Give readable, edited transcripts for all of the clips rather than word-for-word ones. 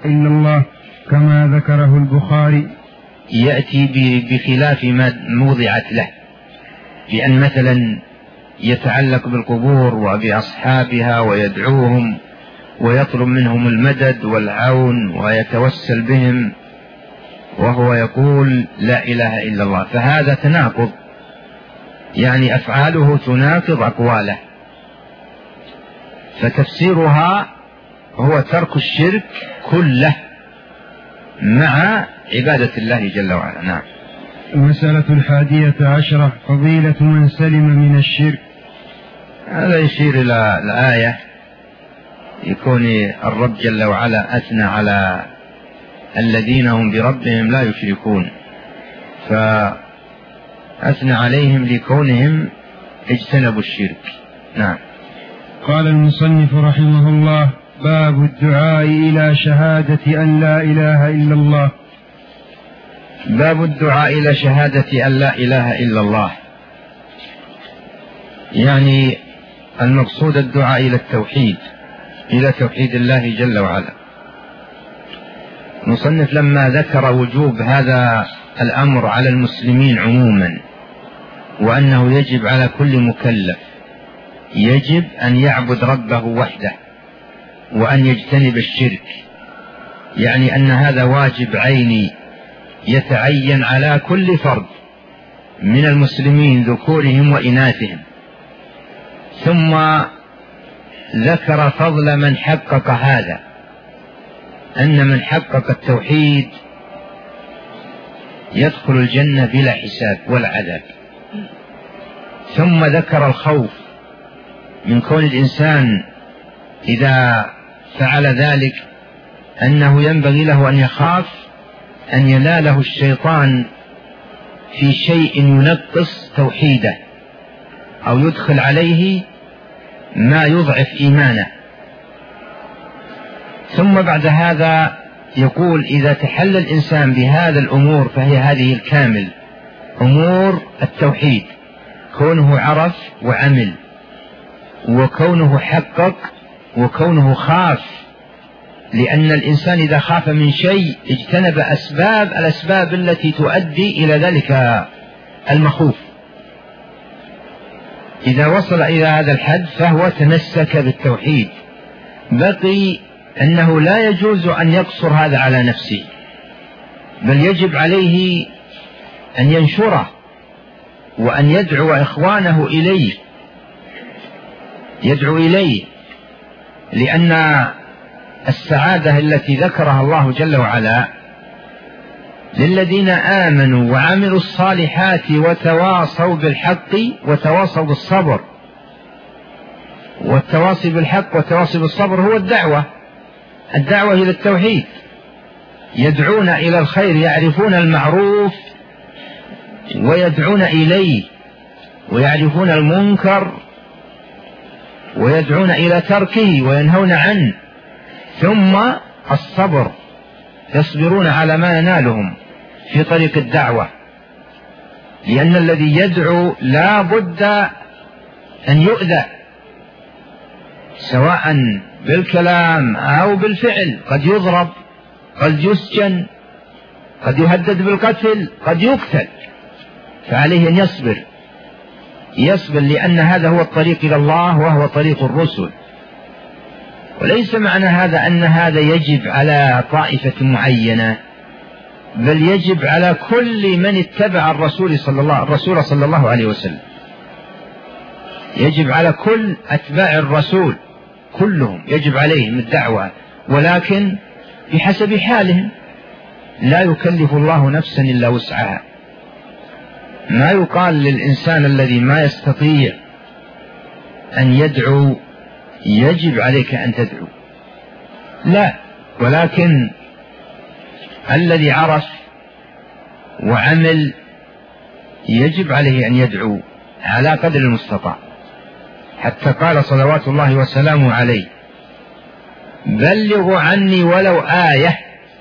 إلا الله كما ذكره البخاري. يأتي بخلاف ما موضعت له، بأن مثلا يتعلق بالقبور وبأصحابها ويدعوهم ويطلب منهم المدد والعون ويتوسل بهم، وهو يقول لا إله إلا الله، فهذا تناقض، يعني أفعاله تناقض أقواله. فتفسيرها هو ترك الشرك كله مع عبادة الله جل وعلا. نعم. المسألة 11 فضيلة من سلم من الشرك. هذا يشير إلى الآية، يكون الرب جل وعلا أثنى على الذين هم بربهم لا يشركون، فأثنى عليهم لكونهم اجتنبوا الشرك. نعم. قال المصنف رحمه الله: باب الدعاء إلى شهادة أن لا إله إلا الله. باب الدعاء إلى شهادة أن لا إله إلا الله، يعني المقصود الدعاء إلى التوحيد، إلى توحيد الله جل وعلا. المصنف لما ذكر وجوب هذا الأمر على المسلمين عموما، وأنه يجب على كل مكلف يجب أن يعبد ربه وحده وأن يجتنب الشرك، يعني أن هذا واجب عيني يتعين على كل فرد من المسلمين ذكورهم وإناثهم. ثم ذكر فضل من حقق هذا، أن من حقق التوحيد يدخل الجنة بلا حساب ولا عذاب. ثم ذكر الخوف من كون الإنسان إذا فعل ذلك أنه ينبغي له أن يخاف أن يناله الشيطان في شيء ينقص توحيده أو يدخل عليه ما يضعف إيمانه. ثم بعد هذا يقول: إذا تحلى الإنسان بهذا الأمور فهي هذه الكامل، أمور التوحيد، كونه عرف وعمل، وكونه حقق، وكونه خاف، لأن الإنسان إذا خاف من شيء اجتنب الأسباب التي تؤدي إلى ذلك المخوف. إذا وصل إلى هذا الحد فهو تمسك بالتوحيد. بقي أنه لا يجوز أن يقصر هذا على نفسه، بل يجب عليه أن ينشره وأن يدعو إخوانه إليه، يدعو إليه، لأن السعادة التي ذكرها الله جل وعلا للذين آمنوا وعملوا الصالحات وتواصوا بالحق وتواصوا بالصبر. والتواصي بالحق والتواصي بالصبر هو الدعوة إلى التوحيد. يدعون إلى الخير، يعرفون المعروف ويدعون إليه، ويعرفون المنكر ويدعون إلى تركه وينهون عنه. ثم الصبر، يصبرون على ما ينالهم في طريق الدعوة، لأن الذي يدعو لا بد أن يؤذى، سواء بالكلام أو بالفعل، قد يضرب، قد يسجن، قد يهدد بالقتل، قد يقتل، فعليه أن يصبر لأن هذا هو الطريق إلى الله وهو طريق الرسل. وليس معنى هذا أن هذا يجب على طائفة معينة، بل يجب على كل من اتبع الرسول صلى الله عليه وسلم، يجب على كل أتباع الرسول كلهم يجب عليهم الدعوة، ولكن بحسب حالهم. لا يكلف الله نفسا إلا وسعها. ما يقال للإنسان الذي ما يستطيع أن يدعو يجب عليك أن تدعو، لا، ولكن الذي عرف وعمل يجب عليه أن يدعو على قدر المستطاع. حتى قال صلوات الله وسلامه عليه: بلغوا عني ولو آية.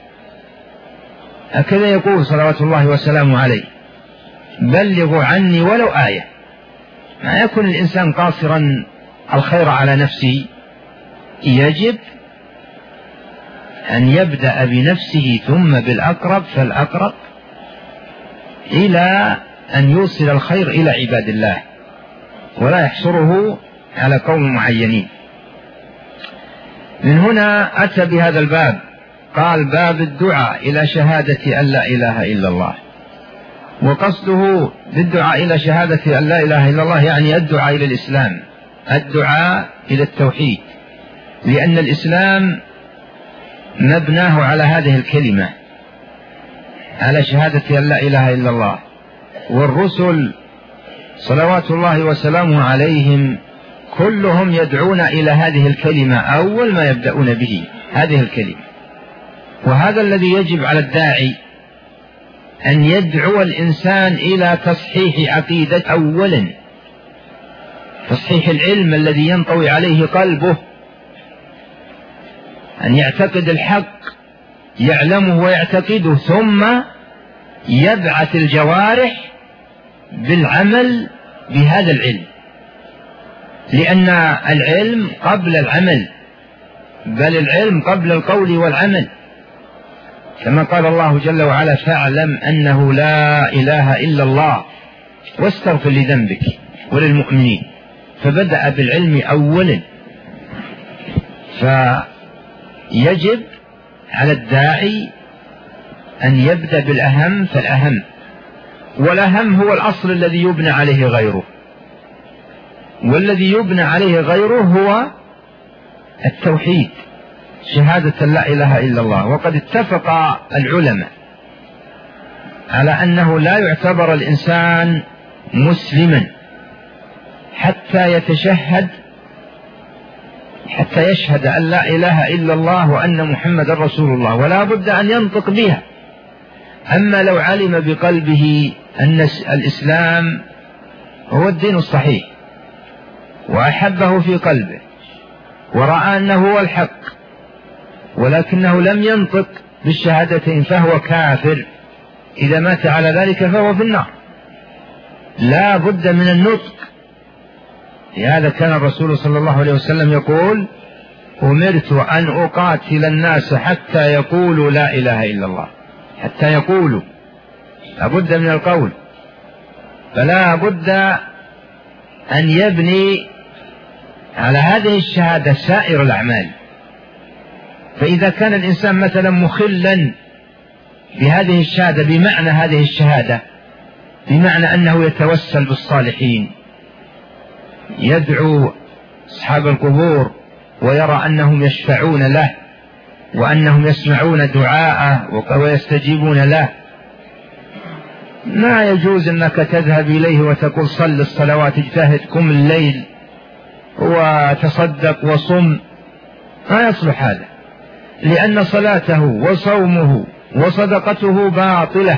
هكذا يقول صلوات الله وسلامه عليه: بلغوا عني ولو آية. ما يكون الإنسان قاصرا الخير على نفسه، يجب أن يبدأ بنفسه ثم بالأقرب فالأقرب، إلى أن يوصل الخير إلى عباد الله ولا يحصره على قوم معينين. من هنا أتى بهذا الباب، قال باب الدعاء إلى شهادة أن لا إله إلا الله. وقصده بالدعاء إلى شهادة أن لا إله إلا الله يعني الدعاء إلى الإسلام، الدعاء إلى التوحيد، لأن الإسلام مبناه على هذه الكلمة، على شهادة أن لا إله إلا الله. والرسل صلوات الله وسلامه عليهم كلهم يدعون إلى هذه الكلمة، أول ما يبدأون به هذه الكلمة. وهذا الذي يجب على الداعي، أن يدعو الإنسان إلى تصحيح عقيدة أولا، تصحيح العلم الذي ينطوي عليه قلبه، أن يعتقد الحق، يعلمه ويعتقده، ثم يبعث الجوارح بالعمل بهذا العلم، لأن العلم قبل العمل، بل العلم قبل القول والعمل، كما قال الله جل وعلا فاعلم أنه لا إله إلا الله واستغفر لذنبك وللمؤمنين. فبدأ بالعلم أولا. فيجب على الداعي أن يبدأ بالأهم فالأهم، والأهم هو الأصل الذي يبنى عليه غيره، والذي يبنى عليه غيره هو التوحيد، شهادة لا إله إلا الله. وقد اتفق العلماء على أنه لا يعتبر الإنسان مسلما حتى يشهد أن لا إله إلا الله وأن محمد رسول الله، ولا بد أن ينطق بها. أما لو علم بقلبه أن الإسلام هو الدين الصحيح وأحبه في قلبه ورأى أنه هو الحق، ولكنه لم ينطق بالشهادتين، فهو كافر. إذا مات على ذلك فهو في النار. لا بد من النطق. لهذا كان الرسول صلى الله عليه وسلم يقول أمرت أن أقاتل الناس حتى يقولوا لا إله إلا الله، حتى يقولوا، لا بد من القول. فلا بد أن يبني على هذه الشهادة سائر الأعمال. فإذا كان الإنسان مثلا مخلا بهذه الشهادة، بمعنى هذه الشهادة بمعنى أنه يتوسل بالصالحين، يدعو أصحاب القبور ويرى أنهم يشفعون له وأنهم يسمعون دعاءه ويستجيبون له، ما يجوز أنك تذهب إليه وتقول صل الصلوات، اجتهد، قم الليل وتصدق وصم. ما يصلح هذا، لأن صلاته وصومه وصدقته باطلة،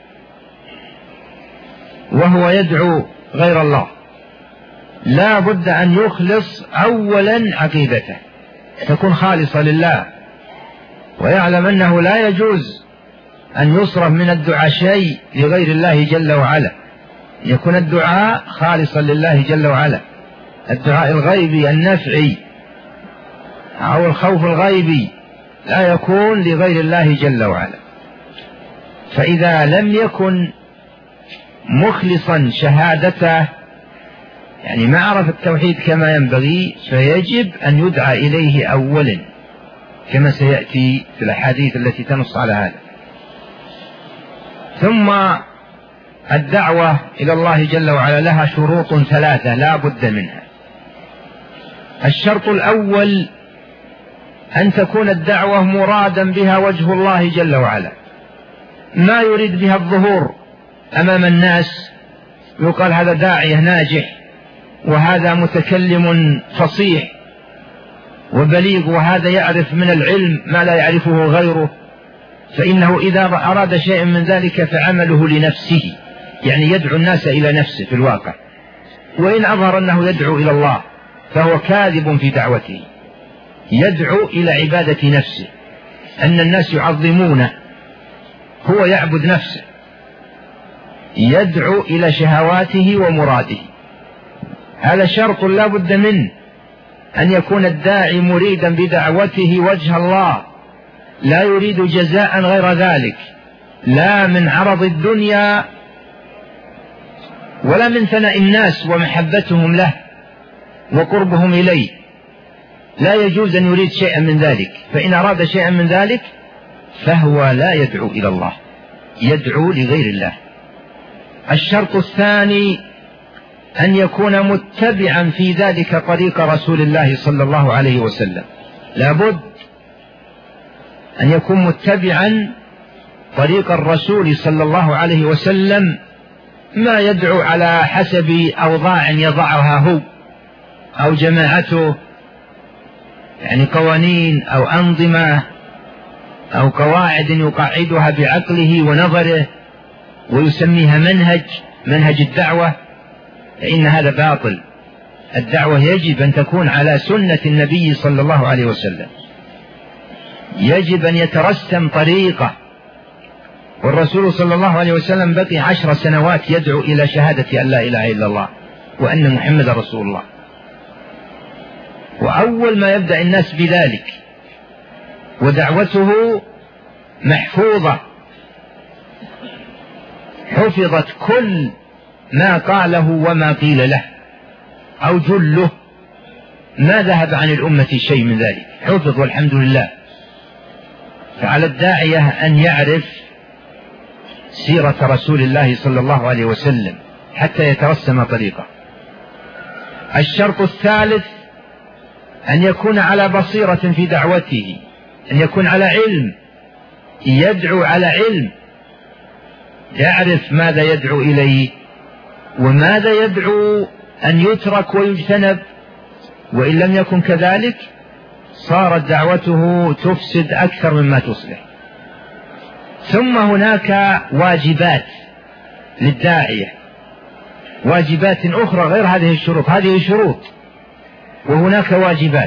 وهو يدعو غير الله. لا بد أن يخلص أولا عقيدته، تكون خالصة لله، ويعلم أنه لا يجوز أن يصرف من الدعاء شيء لغير الله جل وعلا، يكون الدعاء خالصا لله جل وعلا. الدعاء الغيبي النفعي أو الخوف الغيبي لا يكون لغير الله جل وعلا. فإذا لم يكن مخلصا شهادته، يعني ما عرف التوحيد كما ينبغي، فيجب أن يدعى إليه أولا، كما سيأتي في الأحاديث التي تنص على هذا. ثم الدعوة إلى الله جل وعلا لها شروط ثلاثة لا بد منها. الشرط الأول أن تكون الدعوة مرادا بها وجه الله جل وعلا، ما يريد بها الظهور أمام الناس، يقال هذا داعية ناجح وهذا متكلم فصيح وبليغ وهذا يعرف من العلم ما لا يعرفه غيره، فإنه إذا أراد شيئا من ذلك فعمله لنفسه، يعني يدعو الناس إلى نفسه في الواقع. وإن أظهر أنه يدعو إلى الله فهو كاذب في دعوته، يدعو إلى عبادة نفسه، أن الناس يعظمونه، هو يعبد نفسه، يدعو إلى شهواته ومراده. هذا شرط لا بد منه، أن يكون الداعي مريدا بدعوته وجه الله لا يريد جزاء غير ذلك، لا من عرض الدنيا ولا من ثناء الناس ومحبتهم له وقربهم إليه، لا يجوز أن يريد شيئا من ذلك. فإن أراد شيئا من ذلك فهو لا يدعو إلى الله، يدعو لغير الله. الشرط الثاني أن يكون متبعا في ذلك طريق رسول الله صلى الله عليه وسلم، لابد أن يكون متبعا طريق الرسول صلى الله عليه وسلم، ما يدعو على حسب أوضاع يضعها هو أو جماعته، يعني قوانين أو أنظمة أو قواعد يقعدها بعقله ونظره ويسميها منهج الدعوة، فإن هذا باطل. الدعوة يجب أن تكون على سنة النبي صلى الله عليه وسلم، يجب أن يترسم طريقة. والرسول صلى الله عليه وسلم بقي 10 سنوات يدعو إلى شهادة أن لا إله إلا الله وأن محمد رسول الله، وأول ما يبدأ الناس بذلك، ودعوته محفوظة، حفظت كل ما قاله وما قيل له أو جله، ما ذهب عن الأمة شيء من ذلك، حفظ والحمد لله. فعلى الداعية أن يعرف سيرة رسول الله صلى الله عليه وسلم حتى يترسم طريقه. الشرط الثالث أن يكون على بصيرة في دعوته، أن يكون على علم، يدعو على علم، يعرف ماذا يدعو إليه وماذا يدعو أن يترك ويجتنب، وإن لم يكن كذلك صارت دعوته تفسد أكثر مما تصلح. ثم هناك واجبات للداعية، واجبات أخرى غير هذه الشروط، هذه شروط وهناك واجبات،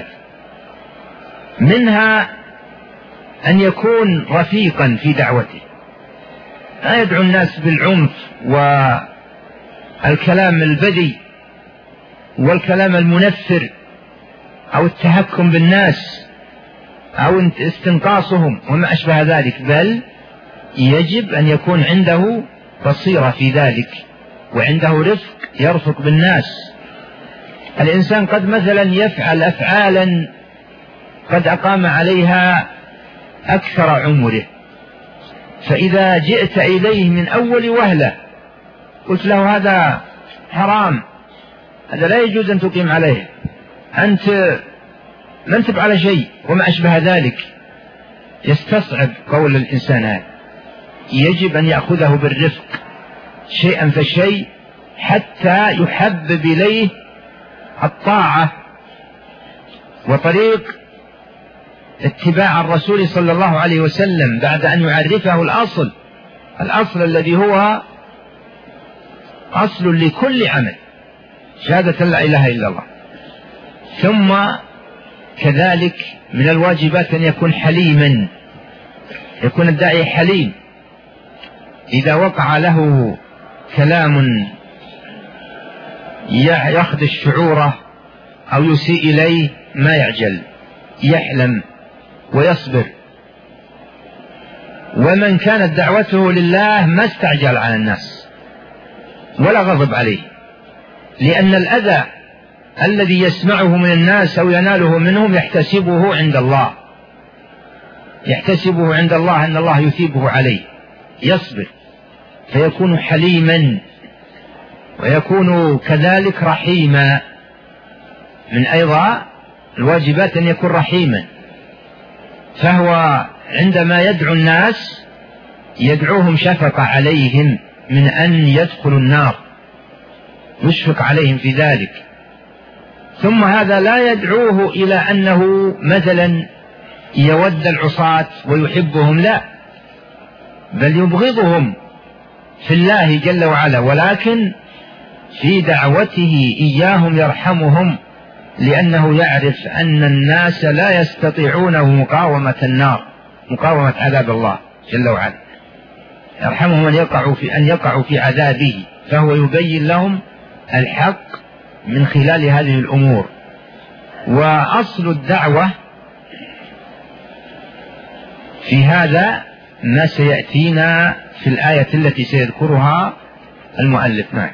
منها أن يكون رفيقا في دعوته، لا يدعو الناس بالعنف والكلام البذيء والكلام المنفر أو التهكم بالناس أو استنقاصهم وما أشبه ذلك، بل يجب أن يكون عنده بصيرة في ذلك وعنده رفق، يرفق بالناس. الإنسان قد مثلا يفعل أفعالا قد أقام عليها أكثر عمره، فإذا جئت إليه من أول وهلة قلت له هذا حرام، هذا لا يجوز أن تقيم عليه، أنت ما أنت على شيء وما أشبه ذلك، يستصعب قول الإنسان هذا. يجب أن يأخذه بالرفق شيئا فشيء حتى يحبب إليه الطاعة وطريق اتباع الرسول صلى الله عليه وسلم، بعد أن يعرفه الأصل الذي هو أصل لكل عمل، شهادة لا إله إلا الله. ثم كذلك من الواجبات أن يكون حليما، يكون الداعي حليم، إذا وقع له كلام يخدش شعوره أو يسيء إليه ما يعجل، يحلم ويصبر. ومن كانت دعوته لله ما استعجل على الناس ولا غضب عليه، لأن الأذى الذي يسمعه من الناس أو يناله منهم يحتسبه عند الله، يحتسبه عند الله أن الله يثيبه عليه، يصبر فيكون حليما ويكون كذلك رحيما. من أيضا الواجبات أن يكون رحيما، فهو عندما يدعو الناس يدعوهم شفقة عليهم من أن يدخلوا النار، يشفق عليهم في ذلك. ثم هذا لا يدعوه إلى أنه مثلا يود العصاة ويحبهم، لا، بل يبغضهم في الله جل وعلا، ولكن في دعوته إياهم يرحمهم، لأنه يعرف أن الناس لا يستطيعون مقاومة النار، مقاومة عذاب الله جل وعلا، يرحمهم أن يقعوا في عذابه، فهو يبين لهم الحق من خلال هذه الأمور. وأصل الدعوة في هذا ما سيأتينا في الآية التي سيذكرها المؤلف معه.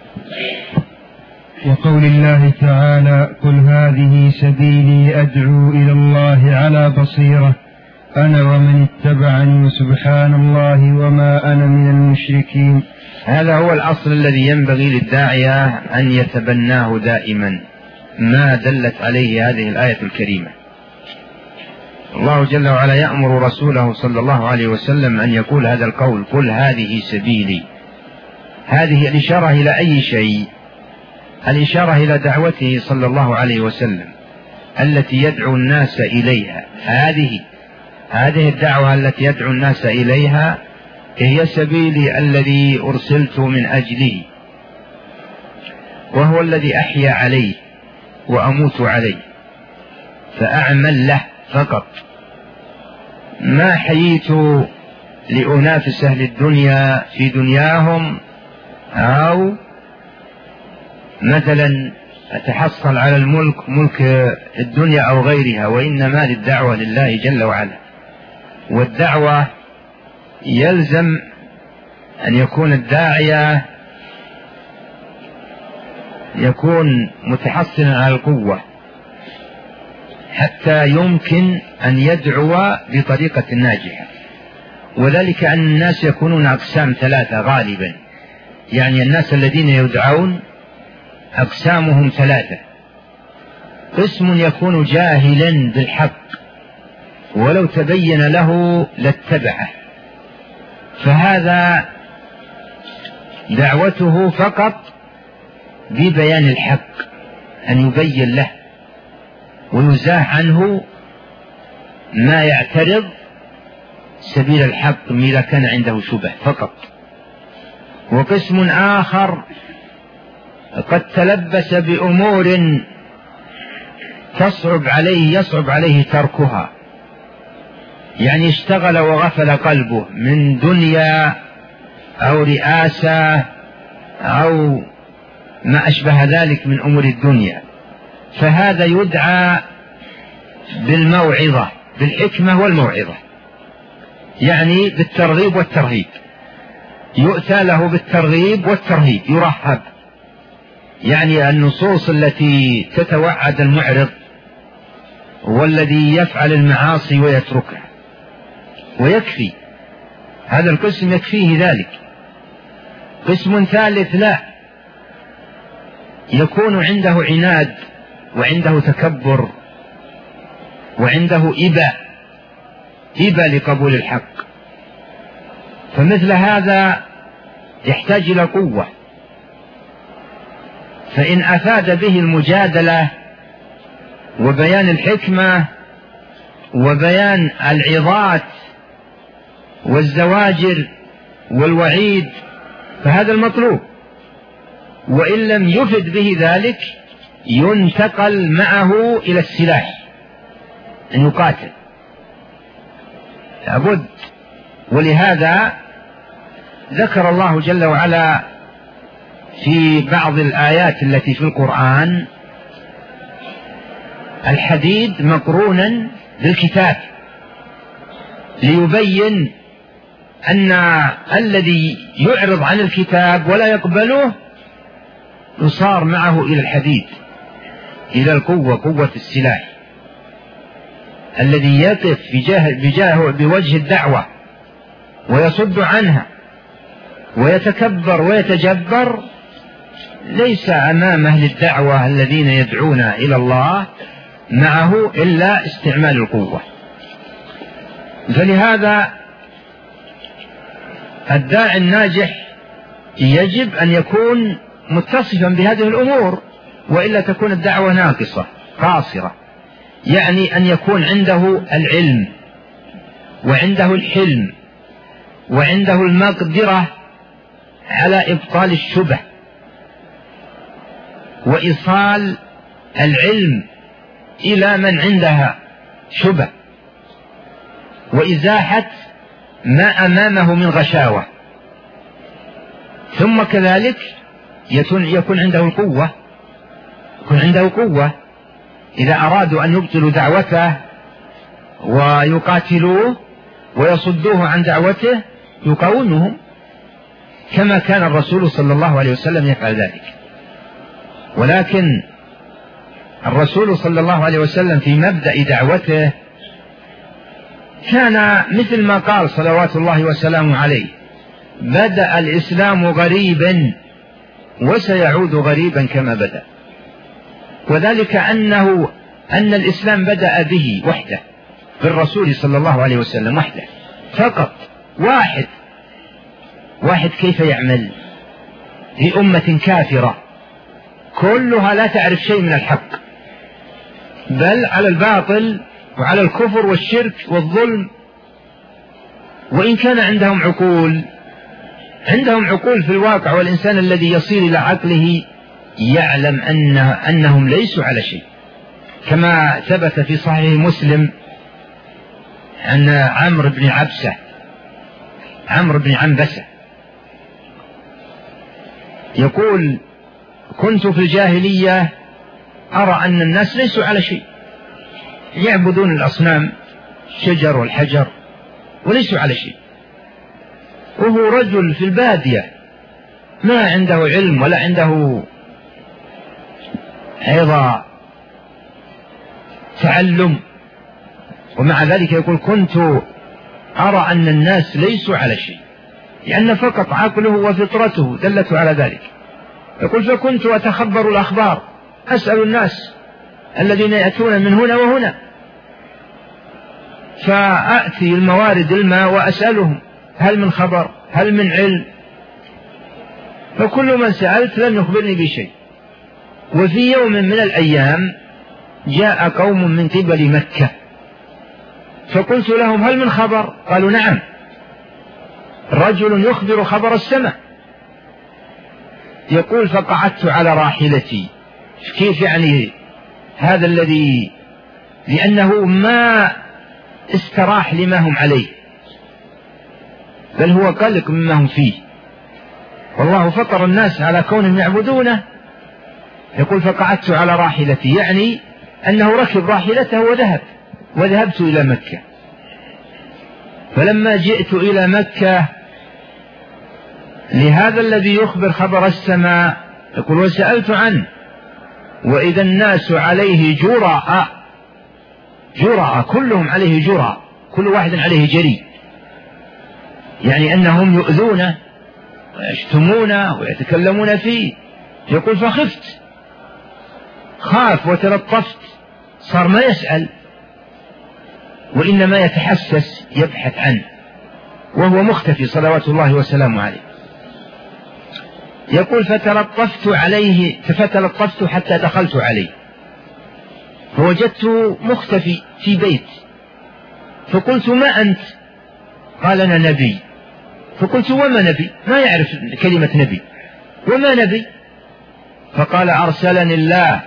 وقول الله تعالى: قل هذه سبيلي أدعو إلى الله على بصيرة أنا ومن اتبعني وسبحان الله وما أنا من المشركين. هذا هو الأصل الذي ينبغي للداعية أن يتبناه دائما، ما دلت عليه هذه الآية الكريمة. الله جل وعلا يأمر رسوله صلى الله عليه وسلم أن يقول هذا القول: قل هذه سبيلي. هذه الإشارة إلى أي شيء؟ الإشارة إلى دعوته صلى الله عليه وسلم التي يدعو الناس إليها. هذه الدعوة التي يدعو الناس إليها هي سبيلي الذي أرسلت من أجله، وهو الذي أحيا عليه وأموت عليه، فأعمل له فقط. ما حييت لأنافس أهل الدنيا في دنياهم، أو مثلا أتحصل على ملك الدنيا أو غيرها، وإنما للدعوة لله جل وعلا. والدعوة يلزم أن يكون الداعية يكون متحصنا على القوة حتى يمكن أن يدعو بطريقة ناجحة. وذلك أن الناس يكونون أقسام ثلاثة غالبا، يعني الناس الذين يدعون أقسامهم ثلاثة: قسم يكون جاهلا بالحق ولو تبين له لاتبعه، فهذا دعوته فقط ببيان الحق، أن يبين له ويزاح عنه ما يعترض سبيل الحق إذا كان عنده شبه فقط. وقسم آخر قد تلبس بأمور يصعب عليه تركها، يعني اشتغل وغفل قلبه من دنيا أو رئاسة أو ما أشبه ذلك من أمور الدنيا، فهذا يدعى بالموعظة، بالحكمة والموعظة، يعني بالترغيب والترهيب. يؤتى له بالترغيب والترهيب، يرهب، يعني النصوص التي تتوعد المعرض والذي يفعل المعاصي ويتركها، ويكفي هذا القسم، يكفيه ذلك. قسم ثالث لا، يكون عنده عناد وعنده تكبر وعنده إباء لقبول الحق، فمثل هذا يحتاج إلى قوة. فإن أفاد به المجادلة وبيان الحكمة وبيان العظات والزواجر والوعيد فهذا المطلوب. وإن لم يفد به ذلك ينتقل معه إلى السلاح، أن يقاتل لابد. ولهذا ذكر الله جل وعلا في بعض الآيات التي في القرآن الحديد مقرونا بالكتاب، ليبين أن الذي يعرض عن الكتاب ولا يقبله يصار معه إلى الحديد، إلى القوة، قوة السلاح. الذي يقف بوجه الدعوة ويصد عنها ويتكبر ويتجبر ليس أمام أهل الدعوة الذين يدعون إلى الله معه إلا استعمال القوة. فلهذا الداعي الناجح يجب أن يكون متصفا بهذه الأمور، وإلا تكون الدعوة ناقصة قاصرة. يعني أن يكون عنده العلم وعنده الحلم وعنده المقدرة على إبطال الشبه وإيصال العلم إلى من عندها شبه وإزاحة ما أمامه من غشاوة. ثم كذلك يكون عنده القوة، يكون عنده قوة إذا أرادوا أن يبطلوا دعوته ويقاتلوه ويصدوه عن دعوته يقاومهم، كما كان الرسول صلى الله عليه وسلم يفعل ذلك. ولكن الرسول صلى الله عليه وسلم في مبدأ دعوته كان مثل ما قال صلوات الله وسلامه عليه: بدأ الإسلام غريبا وسيعود غريبا كما بدأ. وذلك أن الإسلام بدأ به وحده، بالرسول صلى الله عليه وسلم وحده فقط، واحد كيف يعمل في أمة كافرة كلها لا تعرف شيء من الحق، بل على الباطل وعلى الكفر والشرك والظلم. وإن كان عندهم عقول في الواقع، والإنسان الذي يصير إلى عقله يعلم أنهم ليسوا على شيء، كما ثبت في صحيح مسلم عن عمرو بن عنبسة يقول: كنت في الجاهلية أرى أن الناس ليسوا على شيء، يعبدون الأصنام الشجر والحجر وليسوا على شيء، وهو رجل في البادية ما عنده علم ولا عنده أيضا تعلم، ومع ذلك يقول: كنت أرى أن الناس ليسوا على شيء، لأن فقط عقله وفطرته دلته على ذلك. يقول: فكنت أتخبر الأخبار، أسأل الناس الذين يأتون من هنا وهنا، فأتي الموارد الماء وأسألهم: هل من خبر؟ هل من علم؟ فكل من سألت لم يخبرني بشيء. وفي يوم من الأيام جاء قوم من قبل مكة، فقلت لهم: هل من خبر؟ قالوا: نعم، رجل يخبر خبر السماء. يقول: فقعدت على راحلتي. كيف يعني هذا الذي، لأنه ما استراح لما هم عليه، بل هو قلق مما هم فيه، والله فطر الناس على كونهم يعبدونه. يقول: فقعدت على راحلتي، يعني أنه ركب راحلته وذهبت إلى مكة. فلما جئت إلى مكة لهذا الذي يخبر خبر السماء، يقول: وسألت عنه، وإذا الناس عليه جراء، كلهم عليه جراء، كل واحد عليه جري، يعني أنهم يؤذونه ويشتمونه ويتكلمون فيه. يقول: فخفت، خاف وتلطفت، صار ما يسأل وإنما يتحسس يبحث عنه، وهو مختفي صلوات الله وسلامه عليه. يقول: فتلطفت حتى دخلت عليه، فوجدته مختفي في بيت، فقلت: ما أنت؟ قال: أنا نبي. فقلت: وما نبي؟ ما يعرف كلمة نبي، وما نبي؟ فقال: أرسلني الله.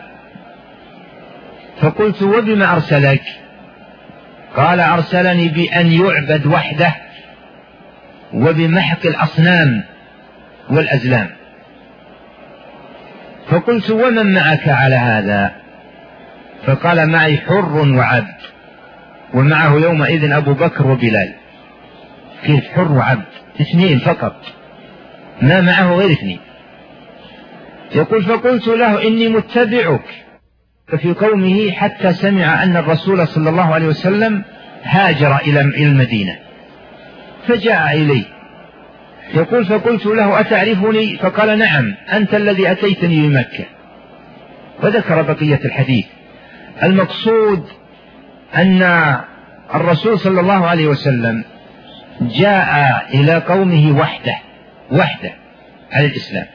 فقلت: وبما أرسلك؟ قال: أرسلني بأن يعبد وحده وبمحق الأصنام والأزلام. فقلت: ومن معك على هذا؟ فقال: معي حر وعبد، ومعه يومئذ أبو بكر وبلال. كيف حر وعبد؟ 2 فقط، ما معه غير 2. يقول: فقلت له: إني متبعك. ففي قومه حتى سمع أن الرسول صلى الله عليه وسلم هاجر إلى المدينة، فجاء إلي. يقول: فقلت له: أتعرفني؟ فقال: نعم، أنت الذي أتيتني بمكة. وذكر بقية الحديث. المقصود أن الرسول صلى الله عليه وسلم جاء إلى قومه وحده على الإسلام.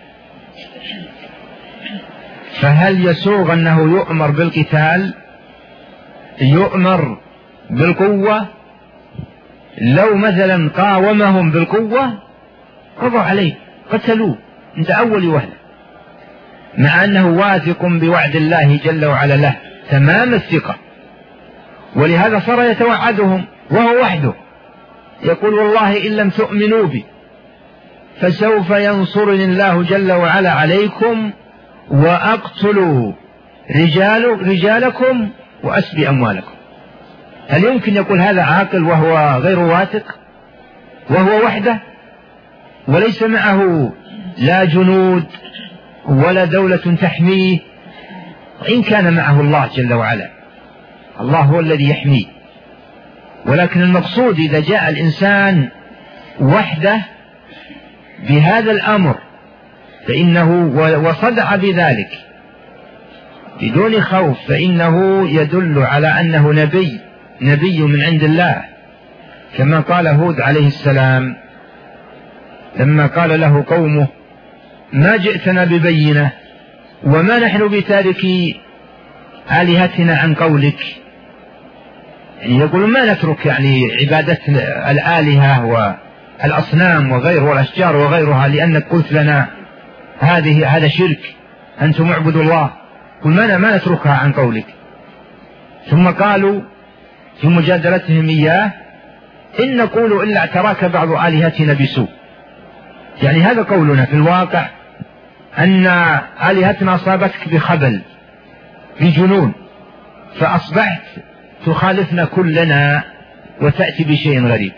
فهل يسوغ أنه يؤمر بالقتال، يؤمر بالقوة؟ لو مثلا قاومهم بالقوة قضوا عليه، قتلوه عند أول وهلة، مع أنه واثق بوعد الله جل وعلا له تمام الثقة، ولهذا صار يتوعدهم وهو وحده، يقول: والله إن لم تؤمنوا بي فسوف ينصرني الله جل وعلا عليكم وأقتل رجالكم وأسبي أموالكم. هل يمكن يقول هذا عاقل وهو غير واثق، وهو وحده وليس معه لا جنود ولا دولة تحميه؟ وإن كان معه الله جل وعلا، الله هو الذي يحميه، ولكن المقصود إذا جاء الإنسان وحده بهذا الأمر فإنه وصدع بذلك بدون خوف فإنه يدل على أنه نبي من عند الله، كما قال هود عليه السلام لما قال له قومه ما جئتنا ببينة وما نحن بتاركي آلهتنا عن قولك. يعني يقولون ما نترك يعني عبادة الآلهة والأصنام وغير والأشجار وغيرها لأنك قلت لنا هذا شرك، أنتم اعبدوا الله، قل ما نتركها عن قولك. ثم قالوا في مجادلتهم إياه إن نقول إلا اعتراك بعض آلهتنا بسوء. يعني هذا قولنا في الواقع، أن آلهتنا أصابتك بخبل بجنون فأصبحت تخالفنا كلنا وتأتي بشيء غريب.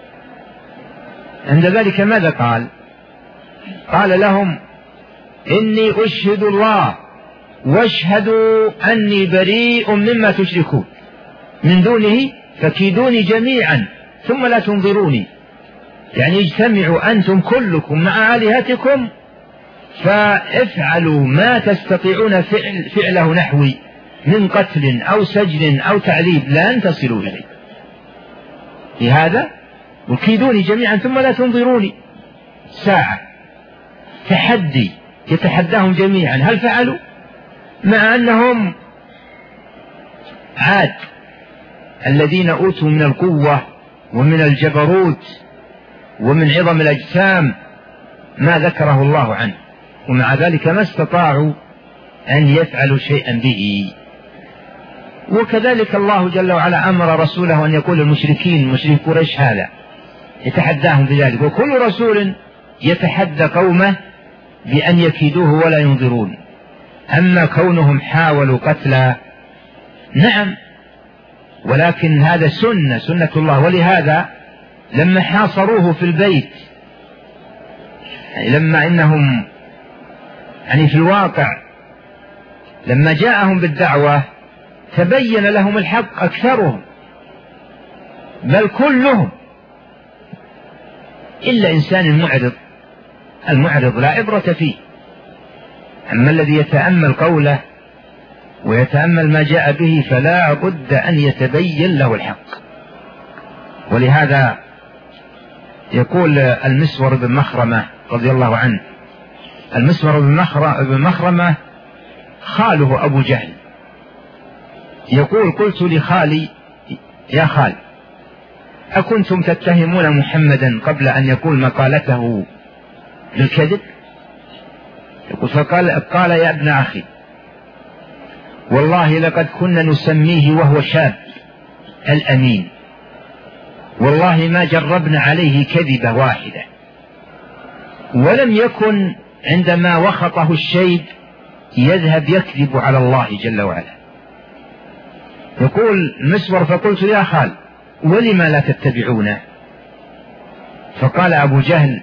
عند ذلك ماذا قال لهم إني أشهد الله واشهدوا أني بريء مما تشركون من دونه فكيدوني جميعا ثم لا تنظروني. يعني اجتمعوا أنتم كلكم مع آلهتكم فافعلوا ما تستطيعون فعله نحوي من قتل أو سجن أو تعذيب لن تصلوا إليه. لهذا وكيدوني جميعا ثم لا تنظروني. ساعة تحدي يتحداهم جميعا، هل فعلوا؟ مع أنهم عاد الذين أوتوا من القوة ومن الجبروت ومن عظم الأجسام ما ذكره الله عنه، ومع ذلك ما استطاعوا أن يفعلوا شيئا به. وكذلك الله جل وعلا أمر رسوله أن يقول المشركين مشرك قريش هذا يتحداهم بذلك، وكل رسول يتحدى قومه بأن يكيدوه ولا ينظرون. أما كونهم حاولوا قتله نعم، ولكن هذا سنة الله. ولهذا لما حاصروه في البيت، يعني لما إنهم يعني في الواقع لما جاءهم بالدعوة تبين لهم الحق أكثرهم بل كلهم، إلا إنسان المعرض لا عبرة فيه. أما الذي يتأمل قوله ويتأمل ما جاء به فلا بد أن يتبين له الحق. ولهذا يقول المسور بن مخرمة رضي الله عنه، المسور بن مخرمة خاله أبو جهل، يقول قلت لخالي يا خال أكنتم تتهمون محمدا قبل أن يقول مقالته بالكذب؟ قال يا ابن أخي والله لقد كنا نسميه وهو شاب الأمين، والله ما جربنا عليه كذبة واحدة، ولم يكن عندما وخطه الشيب يذهب يكذب على الله جل وعلا. يقول المسور فقلت يا خال ولما لا تتبعونه؟ فقال أبو جهل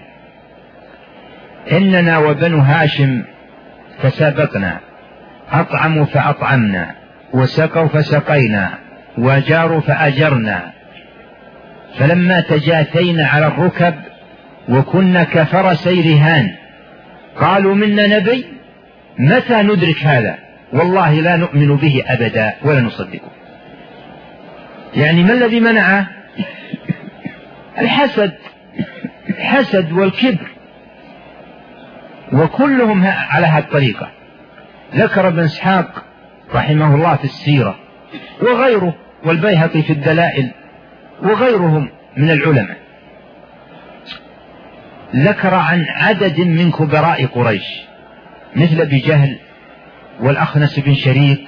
إننا وبنو هاشم تسابقنا، أطعموا فأطعمنا وسقوا فسقينا وجاروا فأجرنا، فلما تجاثينا على الركب وكنا كفرسي رهان قالوا منا نبي، متى ندرك هذا؟ والله لا نؤمن به أبدا ولا نصدقه. يعني ما الذي منعه؟ الحسد والكبر، وكلهم على هذه الطريقة. ذكر ابن إسحاق رحمه الله في السيرة وغيره والبيهقي في الدلائل وغيرهم من العلماء، ذكر عن عدد من كبراء قريش مثل أبي جهل والأخنس بن شريك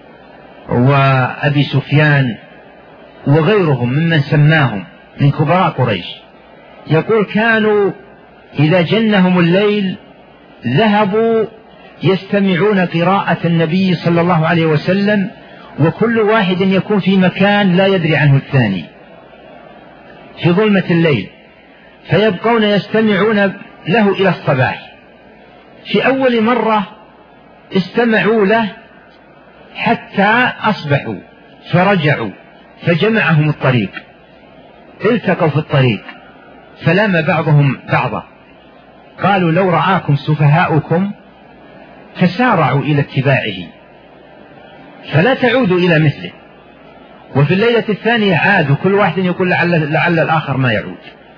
وأبي سفيان وغيرهم ممن سماهم من كبراء قريش. يقول كانوا إذا جنهم الليل ذهبوا يستمعون قراءة النبي صلى الله عليه وسلم وكل واحد يكون في مكان لا يدري عنه الثاني في ظلمة الليل، فيبقون يستمعون له إلى الصباح. في أول مرة استمعوا له حتى أصبحوا فرجعوا، فجمعهم الطريق، التقوا في الطريق، فلام بعضهم بعضا، قالوا لو رآكم سفهاؤكم فسارعوا إلى اتباعه فلا تعودوا إلى مثله. وفي الليلة الثانية عادوا، كل واحد يقول لعل الآخر ما يعود،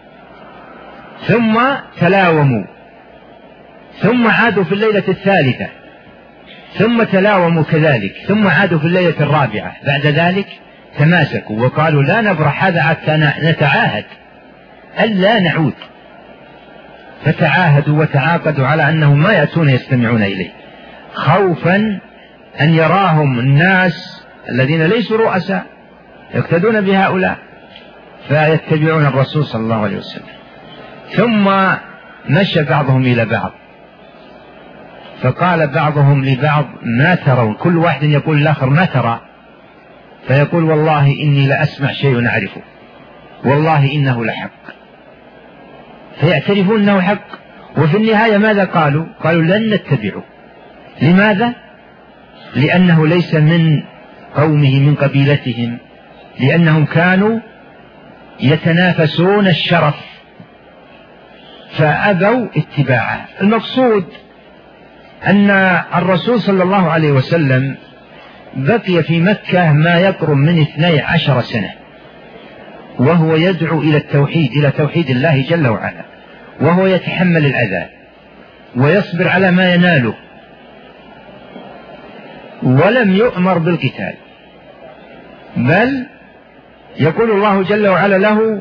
ثم تلاوموا، ثم عادوا في الليلة الثالثة، ثم تلاوموا كذلك، ثم عادوا في الليلة الرابعة. بعد ذلك تماسكوا وقالوا لا نبرح هذا حتى نتعاهد ألا نعود، فتعاهدوا وتعاقدوا على أنهم ما يأتون يستمعون إليه، خوفا أن يراهم الناس الذين ليسوا رؤساء يقتدون بهؤلاء فيتبعون الرسول صلى الله عليه وسلم. ثم مشى بعضهم إلى بعض، فقال بعضهم لبعض ما ترون، كل واحد يقول الآخر ما ترى، فيقول والله إني لأسمع شيء أعرفه، والله إنه لحق، فيعترفون أنه حق. وفي النهاية ماذا قالوا؟ قالوا لن نتبعه. لماذا؟ لأنه ليس من قومه من قبيلتهم، لأنهم كانوا يتنافسون الشرف فأبوا اتباعه. المقصود أن الرسول صلى الله عليه وسلم بقي في مكة ما يقرب من 12 سنة وهو يدعو إلى التوحيد، إلى توحيد الله جل وعلا، وهو يتحمل الأذى ويصبر على ما يناله، ولم يؤمر بالقتال، بل يقول الله جل وعلا له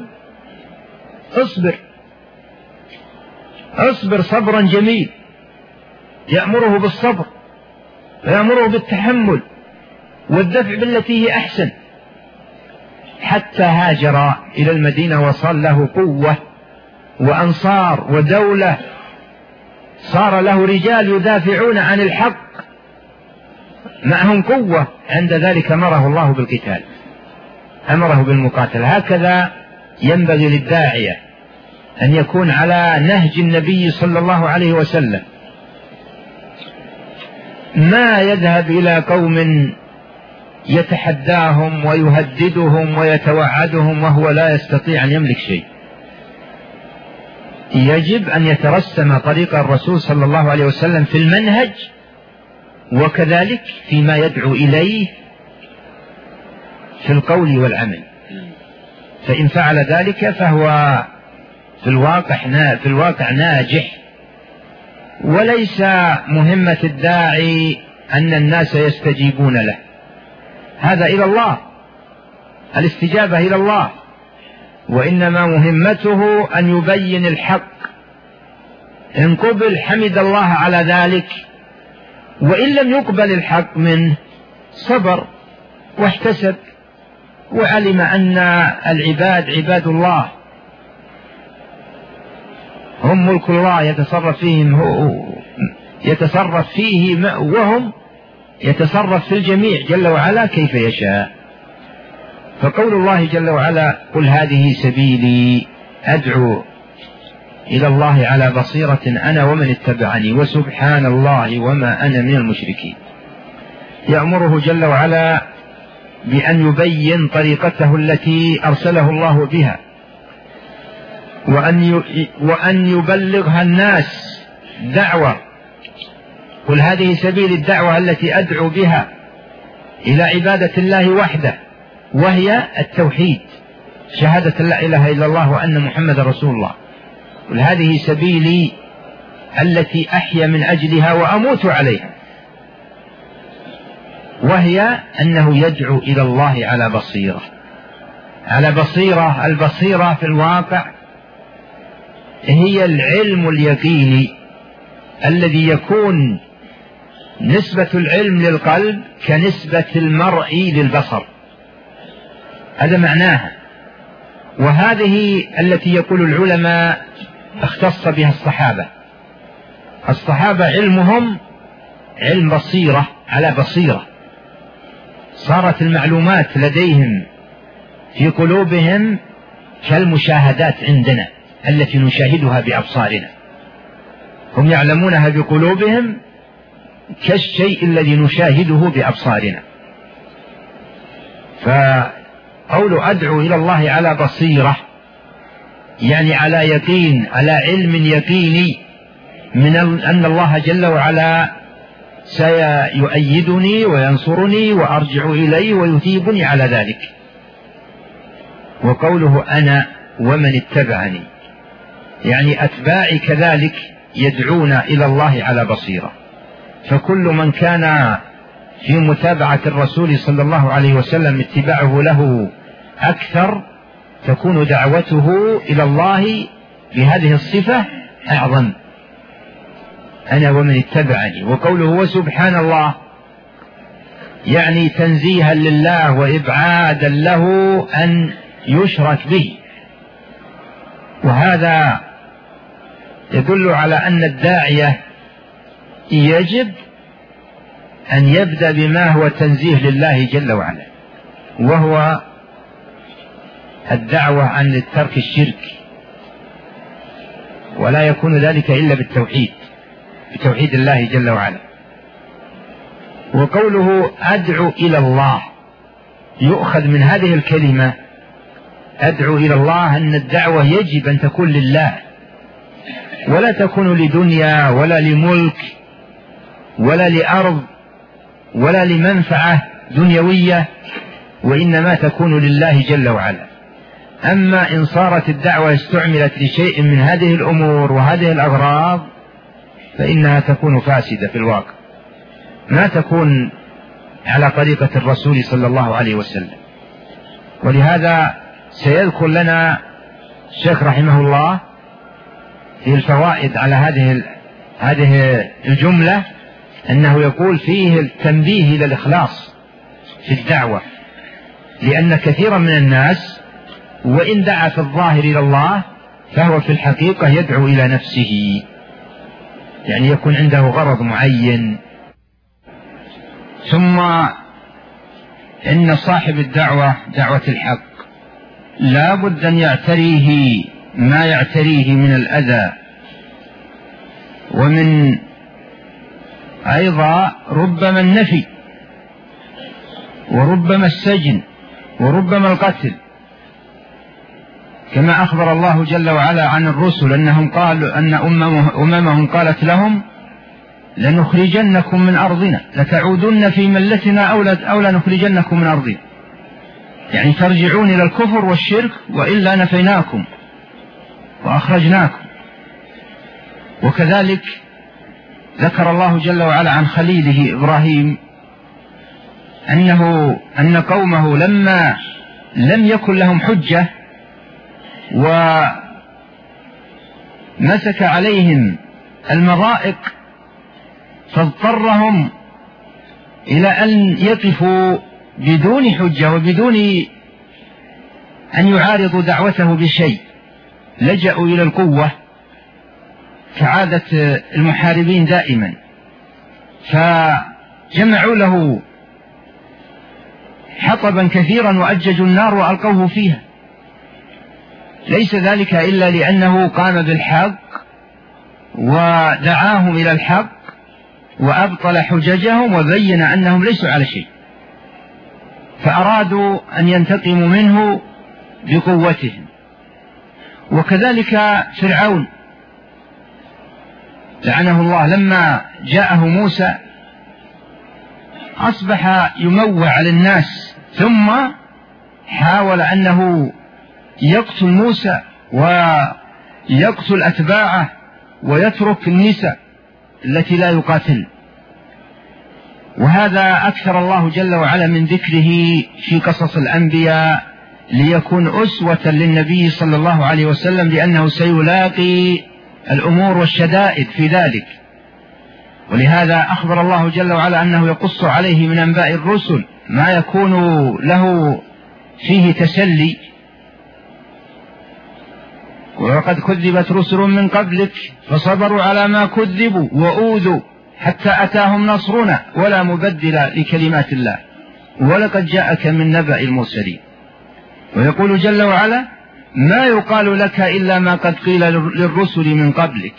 اصبر صبرا جميل، يأمره بالصبر ويأمره بالتحمل والدفع بالتي هي أحسن، حتى هاجر إلى المدينة وصار له قوة وأنصار ودولة، صار له رجال يدافعون عن الحق معهم قوة. عند ذلك أمره الله بالقتال، أمره بالمقاتلة. هكذا ينبغي للداعية أن يكون على نهج النبي صلى الله عليه وسلم، ما يذهب إلى قوم يتحداهم ويهددهم ويتوعدهم وهو لا يستطيع أن يملك شيء. يجب أن يترسم طريق الرسول صلى الله عليه وسلم في المنهج وكذلك فيما يدعو إليه في القول والعمل، فإن فعل ذلك فهو في الواقع ناجح. وليس مهمة الداعي أن الناس يستجيبون له، هذا إلى الله، الاستجابة إلى الله، وإنما مهمته أن يبين الحق، إن قبل حمد الله على ذلك، وإن لم يقبل الحق منه صبر واحتسب وعلم أن العباد عباد الله، هم ملك الله يتصرف فيه وهم يتصرف في الجميع جل وعلا كيف يشاء. فقول الله جل وعلا قل هذه سبيلي أدعو إلى الله على بصيرة أنا ومن اتبعني وسبحان الله وما أنا من المشركين، يأمره جل وعلا بأن يبين طريقته التي أرسله الله بها، وأن يبلغها الناس دعوة. قل هذه سبيل الدعوة التي أدعو بها إلى عبادة الله وحده، وهي التوحيد، شهادة لا إله إلا الله وأن محمد رسول الله. قل هذه سبيلي التي أحيا من أجلها وأموت عليها، وهي أنه يدعو إلى الله على بصيرة. البصيرة في الواقع هي العلم اليقيني الذي يكون نسبة العلم للقلب كنسبة المرء للبصر، هذا معناها. وهذه التي يقول العلماء اختص بها الصحابة علمهم علم بصيرة على بصيرة، صارت المعلومات لديهم في قلوبهم كالمشاهدات عندنا التي نشاهدها بأبصارنا، هم يعلمونها بقلوبهم كالشيء الذي نشاهده بأبصارنا. فقول أدعو إلى الله على بصيرة يعني على يقين، على علم يقيني من أن الله جل وعلا سيؤيدني وينصرني وأرجع إليه ويثيبني على ذلك. وقوله أنا ومن اتبعني يعني أتباعي كذلك يدعون إلى الله على بصيرة. فكل من كان في متابعة الرسول صلى الله عليه وسلم اتباعه له أكثر تكون دعوته إلى الله بهذه الصفة أعظم. أنا ومن اتبعني. وقوله وسبحان الله يعني تنزيها لله وإبعادا له أن يشرك به. وهذا يدل على أن الداعية يجب أن يبدأ بما هو تنزيه لله جل وعلا، وهو الدعوة عن ترك الشرك، ولا يكون ذلك إلا بالتوحيد، بتوحيد الله جل وعلا. وقوله أدعو إلى الله يؤخذ من هذه الكلمة أدعو إلى الله أن الدعوة يجب أن تكون لله، ولا تكون لدنيا ولا لملك ولا لأرض ولا لمنفعة دنيوية، وإنما تكون لله جل وعلا. أما إن صارت الدعوة استعملت لشيء من هذه الأمور وهذه الأغراض فإنها تكون فاسدة في الواقع، ما تكون على طريقة الرسول صلى الله عليه وسلم. ولهذا سيذكر لنا الشيخ رحمه الله في الفوائد على هذه الجملة أنه يقول فيه التنبيه إلى الإخلاص في الدعوة، لأن كثيرا من الناس وإن دعا في الظاهر إلى الله فهو في الحقيقة يدعو إلى نفسه، يعني يكون عنده غرض معين. ثم إن صاحب الدعوة دعوة الحق لا بد أن يعتريه ما يعتريه من الأذى، ومن أيضا ربما النفي وربما السجن وربما القتل، كما أخبر الله جل وعلا عن الرسل أنهم قالوا أن أممهم قالت لهم لنخرجنكم من أرضنا لتعودن في ملتنا أو لنخرجنكم من أرضنا، يعني ترجعون إلى الكفر والشرك وإلا نفيناكم وأخرجناكم. وكذلك ذكر الله جل وعلا عن خليله إبراهيم أن قومه لما لم يكن لهم حجة ومسك عليهم المضائق فاضطرهم إلى أن يقفوا بدون حجة وبدون أن يعارضوا دعوته بشيء، لجأوا إلى القوة كعادة المحاربين دائما، فجمعوا له حطبا كثيرا وأججوا النار وألقوه فيها. ليس ذلك إلا لأنه قام بالحق ودعاهم إلى الحق وأبطل حججهم وبين أنهم ليسوا على شيء، فأرادوا أن ينتقموا منه بقوتهم. وكذلك فرعون لعنه الله لما جاءه موسى أصبح يموع على الناس، ثم حاول أنه يقتل موسى ويقتل أتباعه ويترك النساء التي لا يقاتل. وهذا أكثر الله جل وعلا من ذكره في قصص الأنبياء ليكون أسوة للنبي صلى الله عليه وسلم، لأنه سيلاقي الأمور والشدائد في ذلك. ولهذا أخبر الله جل وعلا أنه يقص عليه من أنباء الرسل ما يكون له فيه تسلي. وقد كذبت رسل من قبلك فصبروا على ما كذبوا وأوذوا حتى أتاهم نصرنا ولا مبدل لكلمات الله. ولقد جاءك من نبأ المرسلين. ويقول جل وعلا ما يقال لك إلا ما قد قيل للرسل من قبلك.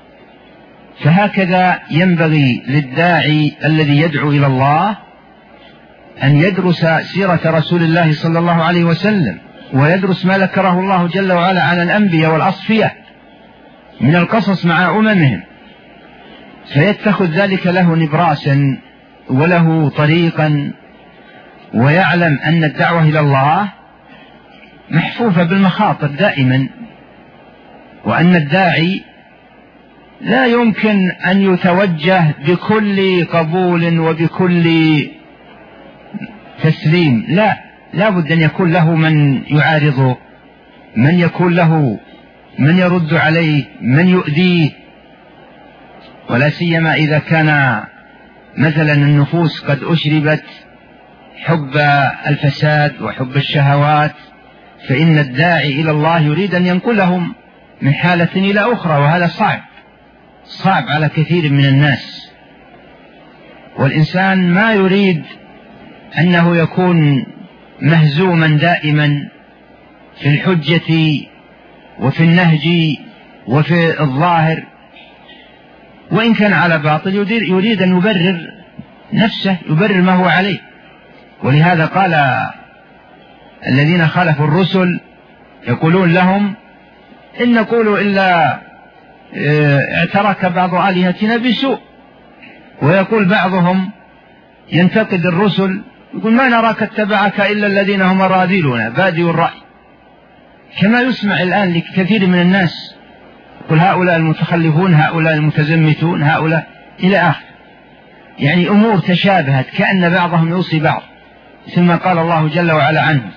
فهكذا ينبغي للداعي الذي يدعو إلى الله أن يدرس سيرة رسول الله صلى الله عليه وسلم، ويدرس ما ذكره الله جل وعلا عن الأنبياء والأصفياء من القصص مع أممهم، فيتخذ ذلك له نبراسا وله طريقا، ويعلم أن الدعوة إلى الله محفوفة بالمخاطر دائما، وأن الداعي لا يمكن أن يتوجه بكل قبول وبكل تسليم، لا بد أن يكون له من يعارضه، من يكون له من يرد عليه، من يؤذيه، ولا سيما إذا كان مثلا النفوس قد أشربت حب الفساد وحب الشهوات، فإن الداعي إلى الله يريد أن ينقلهم من حالة إلى أخرى، وهذا صعب على كثير من الناس. والإنسان ما يريد أنه يكون مهزوما دائما في الحجة وفي النهج وفي الظاهر، وإن كان على باطل يريد أن يبرر نفسه، يبرر ما هو عليه. ولهذا قال الذين خالفوا الرسل يقولون لهم إن نقول إلا اعترك بعض آلهتنا بسوء. ويقول بعضهم ينتقد الرسل يقول ما نراك اتبعك إلا الذين هم راذلون بادئ الرأي، كما يسمع الآن لكثير من الناس، يقول هؤلاء المتخلفون، هؤلاء المتزمتون، هؤلاء إلى آخر، يعني أمور تشابهت كأن بعضهم يوصي بعض، ثم قال الله جل وعلا عنه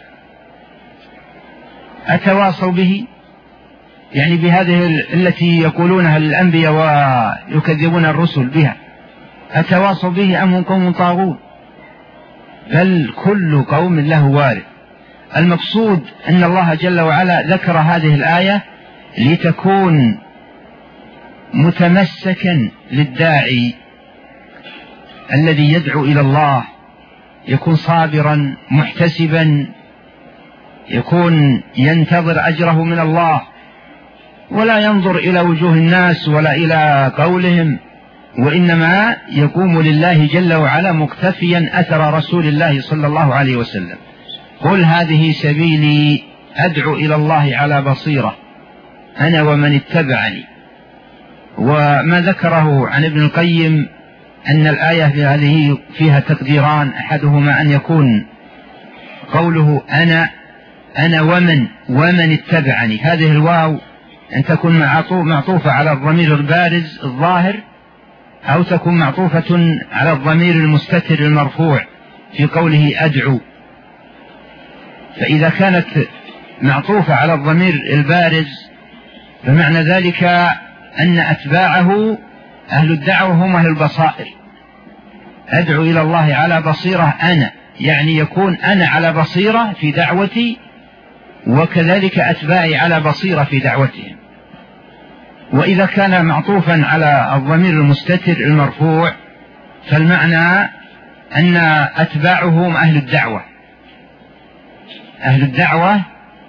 أتواصوا به، يعني بهذه التي يقولونها الأنبياء ويكذبون الرسل بها، أتواصوا به أم هم قوم طاغون؟ بل كل قوم له وارث. المقصود أن الله جل وعلا ذكر هذه الآية لتكون متمسكا للداعي الذي يدعو إلى الله، يكون صابرا محتسبا، يكون ينتظر أجره من الله، ولا ينظر إلى وجوه الناس ولا إلى قولهم، وإنما يقوم لله جل وعلا مقتفيا أثر رسول الله صلى الله عليه وسلم. قل هذه سبيلي أدعو إلى الله على بصيرة أنا ومن اتبعني. وما ذكره عن ابن القيم أن الآية هذه فيها تقديران، أحدهما أن يكون قوله أنا ومن اتبعني، هذه الواو أن تكون معطوفة على الضمير البارز الظاهر، أو تكون معطوفة على الضمير المستتر المرفوع في قوله أدعو. فإذا كانت معطوفة على الضمير البارز فمعنى ذلك أن أتباعه أهل الدعوة هم أهل البصائر. أدعو إلى الله على بصيرة أنا، يعني يكون أنا على بصيرة في دعوتي، وكذلك أتباعي على بصيرة في دعوتهم. وإذا كان معطوفا على الضمير المستتر المرفوع فالمعنى أن أتباعهم أهل الدعوة، أهل الدعوة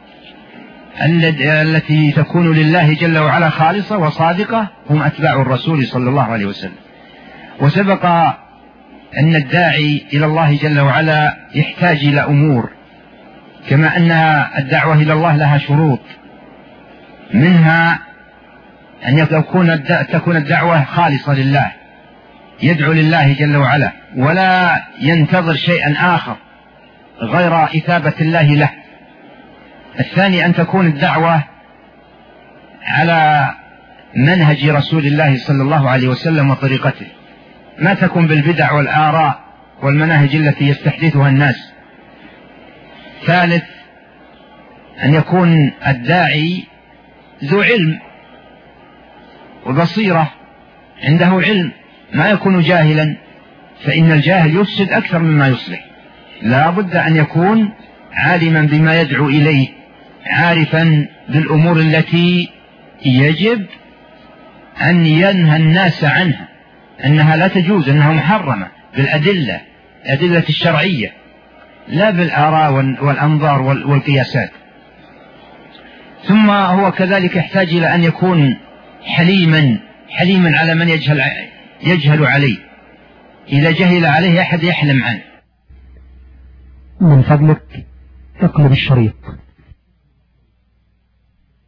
التي تكون لله جل وعلا خالصة وصادقة هم أتباع الرسول صلى الله عليه وسلم. وسبق أن الداعي إلى الله جل وعلا يحتاج إلى أمور، كما أن الدعوة إلى الله لها شروط، منها أن تكون الدعوة خالصة لله، يدعو لله جل وعلا ولا ينتظر شيئا آخر غير إثابة الله له. الثاني أن تكون الدعوة على منهج رسول الله صلى الله عليه وسلم وطريقته، ما تكون بالبدع والآراء والمناهج التي يستحدثها الناس. ثالث أن يكون الداعي ذو علم وبصيرة، عنده علم، ما يكون جاهلا، فإن الجاهل يفسد أكثر مما يصلح. لا بد أن يكون عالما بما يدعو إليه، عارفا بالأمور التي يجب أن ينهى الناس عنها، أنها لا تجوز، أنها محرمة بالأدلة الشرعية، لا بالآراء والأنظار والقياسات. ثم هو كذلك يحتاج إلى أن يكون حليما على من يجهل عليه، إذا جهل عليه أحد يحلم عنه. من فضلك اقلب الشريط.